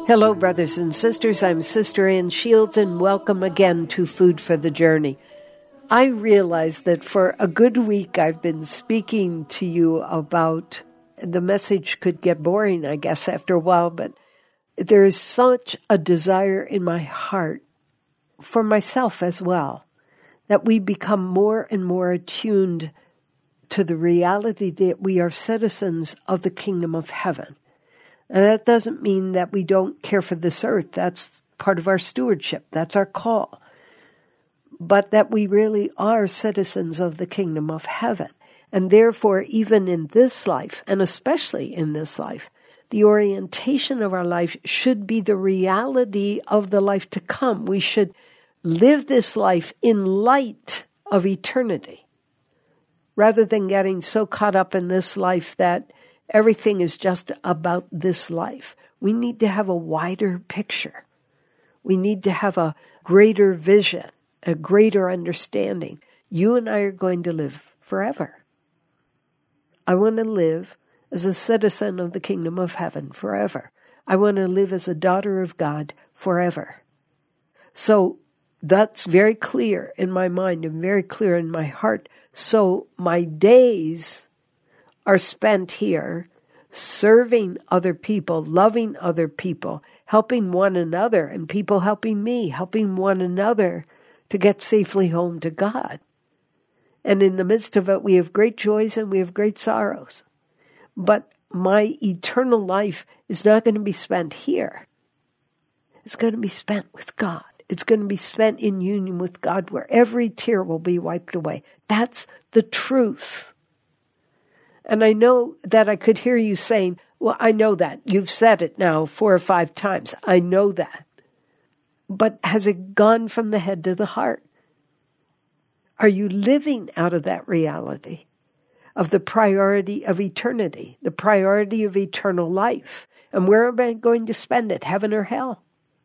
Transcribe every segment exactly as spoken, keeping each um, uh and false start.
Hello, brothers and sisters. I'm Sister Ann Shields, and welcome again to Food for the Journey. I realize that for a good week I've been speaking to you about, the message could get boring, I guess, after a while, but there is such a desire in my heart, for myself as well, that we become more and more attuned to the reality that we are citizens of the kingdom of heaven. And that doesn't mean that we don't care for this earth. That's part of our stewardship. That's our call. But that we really are citizens of the kingdom of heaven. And therefore, even in this life, and especially in this life, the orientation of our life should be the reality of the life to come. We should live this life in light of eternity, rather than getting so caught up in this life that everything is just about this life. We need to have a wider picture. We need to have a greater vision, a greater understanding. You and I are going to live forever. I want to live as a citizen of the kingdom of heaven forever. I want to live as a daughter of God forever. So that's very clear in my mind and very clear in my heart. So my days are spent here serving other people, loving other people, helping one another, and people helping me, helping one another to get safely home to God. And in the midst of it, we have great joys and we have great sorrows. But my eternal life is not going to be spent here. It's going to be spent with God. It's going to be spent in union with God, where every tear will be wiped away. That's the truth. And I know that I could hear you saying, well, I know that. You've said it now four or five times. I know that. But has it gone from the head to the heart? Are you living out of that reality of the priority of eternity, the priority of eternal life? And where am I going to spend it, heaven or hell?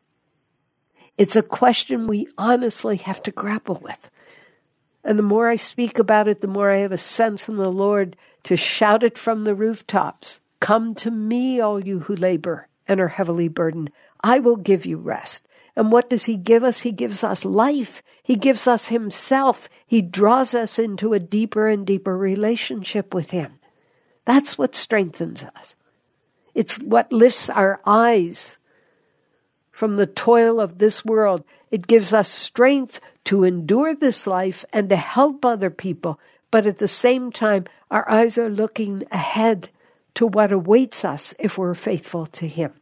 It's a question we honestly have to grapple with. And the more I speak about it, the more I have a sense from the Lord to shout it from the rooftops. Come to me, all you who labor and are heavily burdened. I will give you rest. And what does he give us? He gives us life. He gives us himself. He draws us into a deeper and deeper relationship with him. That's what strengthens us. It's what lifts our eyes from the toil of this world. It gives us strength to endure this life and to help other people. But at the same time, our eyes are looking ahead to what awaits us if we're faithful to him.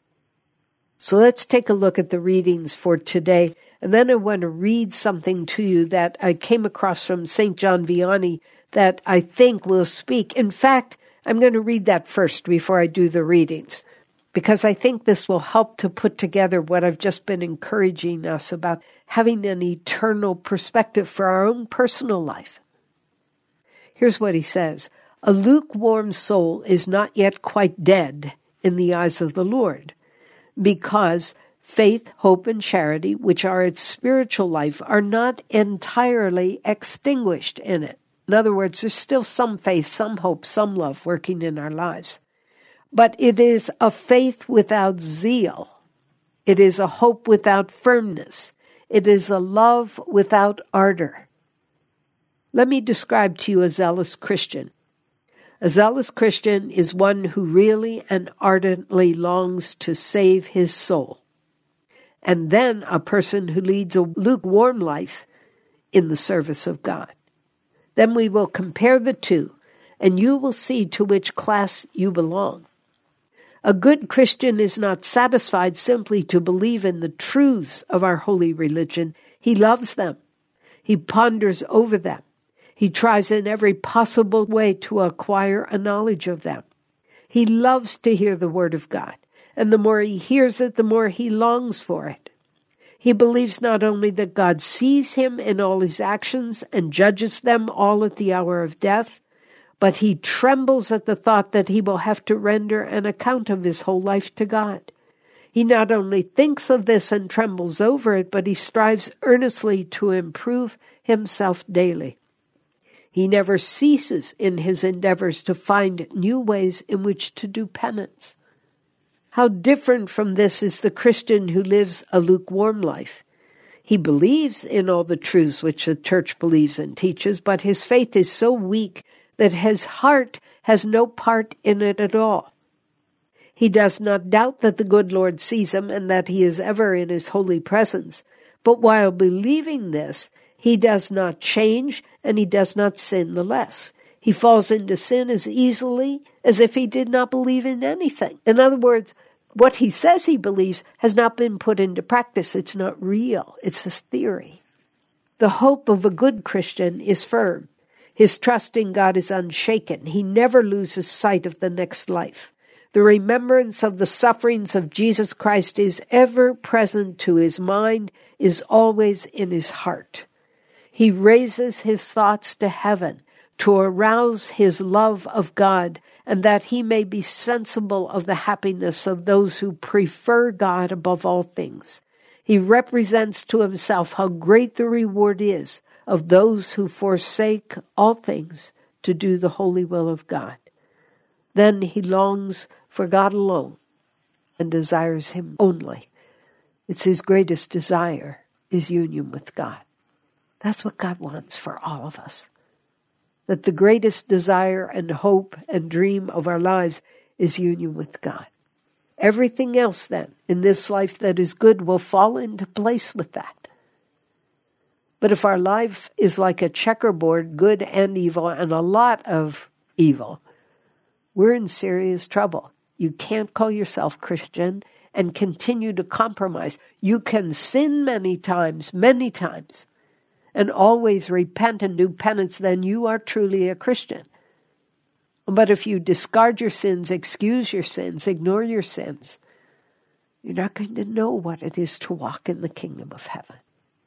So let's take a look at the readings for today. And then I want to read something to you that I came across from Saint John Vianney that I think will speak. In fact, I'm going to read that first before I do the readings, because I think this will help to put together what I've just been encouraging us about having an eternal perspective for our own personal life. Here's what he says. A lukewarm soul is not yet quite dead in the eyes of the Lord, because faith, hope, and charity, which are its spiritual life, are not entirely extinguished in it. In other words, there's still some faith, some hope, some love working in our lives. But it is a faith without zeal. It is a hope without firmness. It is a love without ardor. Let me describe to you a zealous Christian. A zealous Christian is one who really and ardently longs to save his soul. And then a person who leads a lukewarm life in the service of God. Then we will compare the two, and you will see to which class you belong. A good Christian is not satisfied simply to believe in the truths of our holy religion. He loves them. He ponders over them. He tries in every possible way to acquire a knowledge of them. He loves to hear the word of God, and the more he hears it, the more he longs for it. He believes not only that God sees him in all his actions and judges them all at the hour of death, but he trembles at the thought that he will have to render an account of his whole life to God. He not only thinks of this and trembles over it, but he strives earnestly to improve himself daily. He never ceases in his endeavors to find new ways in which to do penance. How different from this is the Christian who lives a lukewarm life. He believes in all the truths which the church believes and teaches, but his faith is so weak that his heart has no part in it at all. He does not doubt that the good Lord sees him and that he is ever in his holy presence, but while believing this, he does not change and he does not sin the less. He falls into sin as easily as if he did not believe in anything. In other words, what he says he believes has not been put into practice. It's not real. It's a theory. The hope of a good Christian is firm. His trust in God is unshaken. He never loses sight of the next life. The remembrance of the sufferings of Jesus Christ is ever present to his mind, is always in his heart. He raises his thoughts to heaven to arouse his love of God, and that he may be sensible of the happiness of those who prefer God above all things. He represents to himself how great the reward is of those who forsake all things to do the holy will of God. Then he longs for God alone and desires him only. It's his greatest desire, is union with God. That's what God wants for all of us. That the greatest desire and hope and dream of our lives is union with God. Everything else then in this life that is good will fall into place with that. But if our life is like a checkerboard, good and evil, and a lot of evil, we're in serious trouble. You can't call yourself Christian and continue to compromise. You can sin many times, many times, and always repent and do penance, then you are truly a Christian. But if you discard your sins, excuse your sins, ignore your sins, you're not going to know what it is to walk in the kingdom of heaven.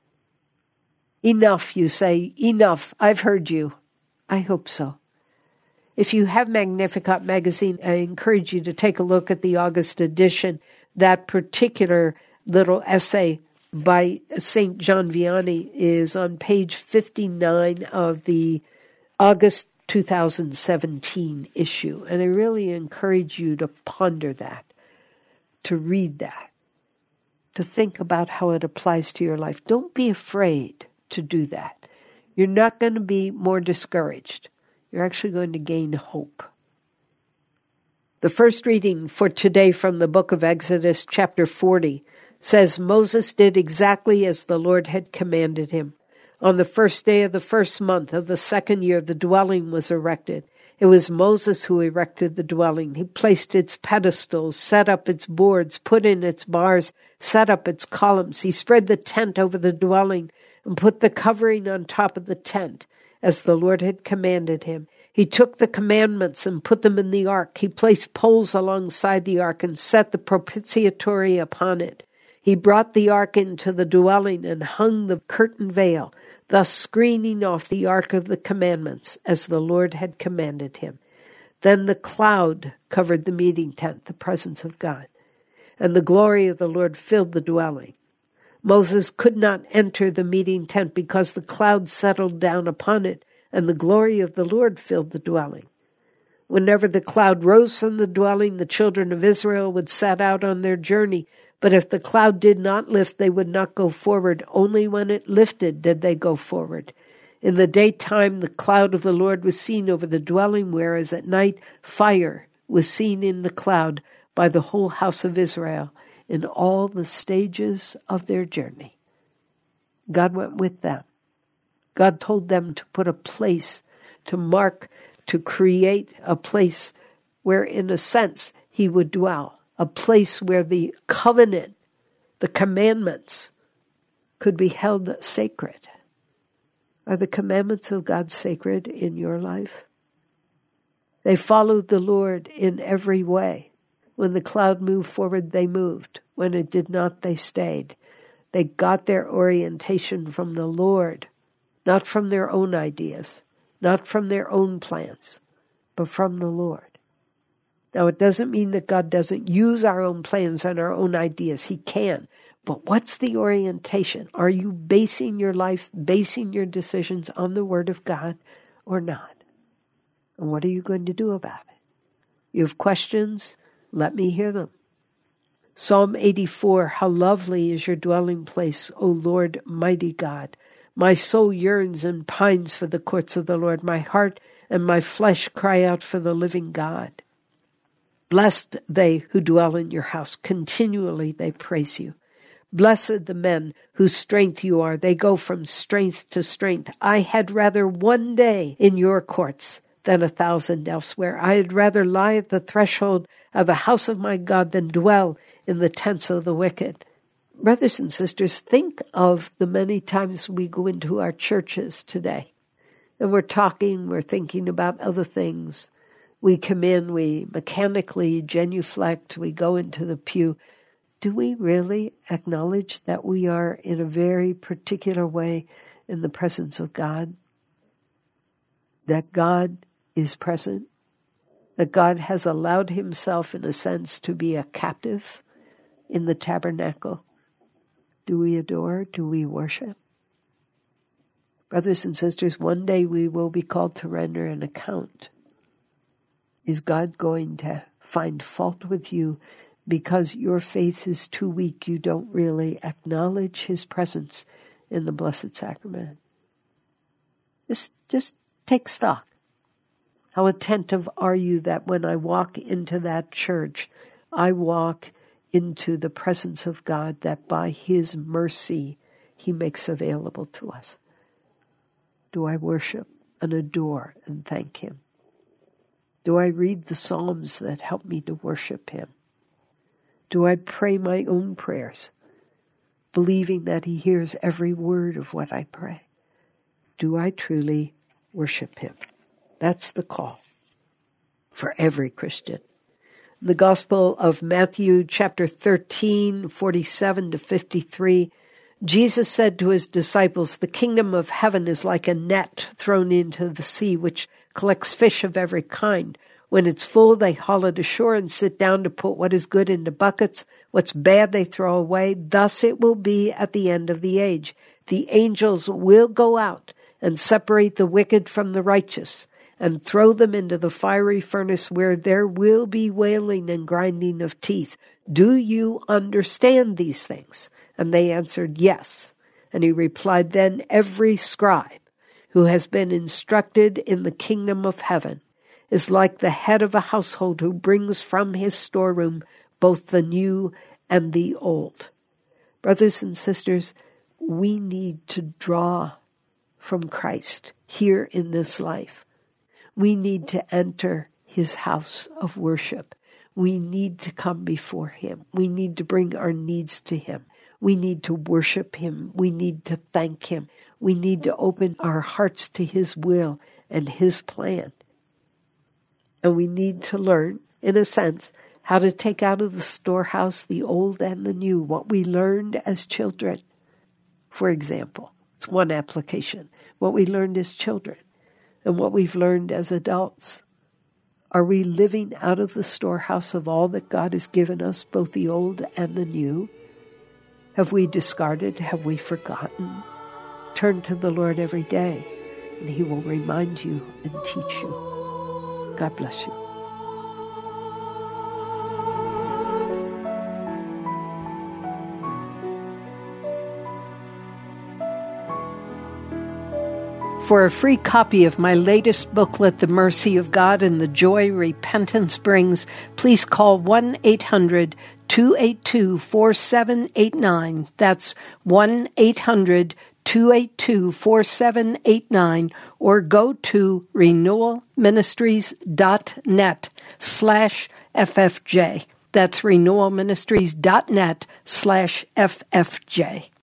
Enough, you say, enough, I've heard you. I hope so. If you have Magnificat magazine, I encourage you to take a look at the August edition. That particular little essay by Saint John Vianney is on page fifty-nine of the August two thousand seventeen issue. And I really encourage you to ponder that, to read that, to think about how it applies to your life. Don't be afraid to do that. You're not going to be more discouraged. You're actually going to gain hope. The first reading for today from the book of Exodus, chapter forty, says, Moses did exactly as the Lord had commanded him. On the first day of the first month of the second year, the dwelling was erected. It was Moses who erected the dwelling. He placed its pedestals, set up its boards, put in its bars, set up its columns. He spread the tent over the dwelling and put the covering on top of the tent, as the Lord had commanded him. He took the commandments and put them in the ark. He placed poles alongside the ark and set the propitiatory upon it. He brought the ark into the dwelling and hung the curtain veil, thus screening off the ark of the commandments, as the Lord had commanded him. Then the cloud covered the meeting tent, the presence of God, and the glory of the Lord filled the dwelling. Moses could not enter the meeting tent because the cloud settled down upon it, and the glory of the Lord filled the dwelling. Whenever the cloud rose from the dwelling, the children of Israel would set out on their journey. But if the cloud did not lift, they would not go forward. Only when it lifted did they go forward. In the daytime, the cloud of the Lord was seen over the dwelling, whereas at night fire was seen in the cloud by the whole house of Israel in all the stages of their journey. God went with them. God told them to put a place, to mark, to create a place where, in a sense, he would dwell, a place where the covenant, the commandments, could be held sacred. Are the commandments of God sacred in your life? They followed the Lord in every way. When the cloud moved forward, they moved. When it did not, they stayed. They got their orientation from the Lord, not from their own ideas, not from their own plans, but from the Lord. Now, it doesn't mean that God doesn't use our own plans and our own ideas. He can. But what's the orientation? Are you basing your life, basing your decisions on the Word of God or not? And what are you going to do about it? You have questions? Let me hear them. Psalm eighty-four, how lovely is your dwelling place, O Lord, mighty God. My soul yearns and pines for the courts of the Lord. My heart and my flesh cry out for the living God. Blessed they who dwell in your house. Continually they praise you. Blessed the men whose strength you are. They go from strength to strength. I had rather one day in your courts than a thousand elsewhere. I had rather lie at the threshold of the house of my God than dwell in the tents of the wicked. Brothers and sisters, think of the many times we go into our churches today, and we're talking, we're thinking about other things. We come in, we mechanically genuflect, we go into the pew. Do we really acknowledge that we are in a very particular way in the presence of God? That God is present? That God has allowed himself, in a sense, to be a captive in the tabernacle? Do we adore? Do we worship? Brothers and sisters, one day we will be called to render an account. Is God going to find fault with you because your faith is too weak? You don't really acknowledge his presence in the Blessed Sacrament. Just, just take stock. How attentive are you that when I walk into that church, I walk into the presence of God that by his mercy he makes available to us? Do I worship and adore and thank him? Do I read the Psalms that help me to worship him? Do I pray my own prayers, believing that he hears every word of what I pray? Do I truly worship him? That's the call for every Christian. The Gospel of Matthew, chapter thirteen, forty-seven to fifty-three, Jesus said to his disciples, the kingdom of heaven is like a net thrown into the sea, which collects fish of every kind. When it's full, they haul it ashore and sit down to put what is good into buckets. What's bad they throw away. Thus it will be at the end of the age. The angels will go out and separate the wicked from the righteous and throw them into the fiery furnace where there will be wailing and grinding of teeth. Do you understand these things? And they answered, yes. And he replied, then every scribe who has been instructed in the kingdom of heaven is like the head of a household who brings from his storeroom both the new and the old. Brothers and sisters, we need to draw from Christ here in this life. We need to enter his house of worship. We need to come before him. We need to bring our needs to him. We need to worship him. We need to thank him. We need to open our hearts to his will and his plan. And we need to learn, in a sense, how to take out of the storehouse the old and the new, what we learned as children. For example, it's one application, what we learned as children and what we've learned as adults. Are we living out of the storehouse of all that God has given us, both the old and the new? Have we discarded? Have we forgotten? Turn to the Lord every day, and he will remind you and teach you. God bless you. For a free copy of my latest booklet, The Mercy of God and the Joy Repentance Brings, please call one eight hundred two eight two four seven eight nine. That's one eight hundred two eight two four seven eight nine, or go to renewalministries.net slash FFJ. That's renewalministries.net slash FFJ.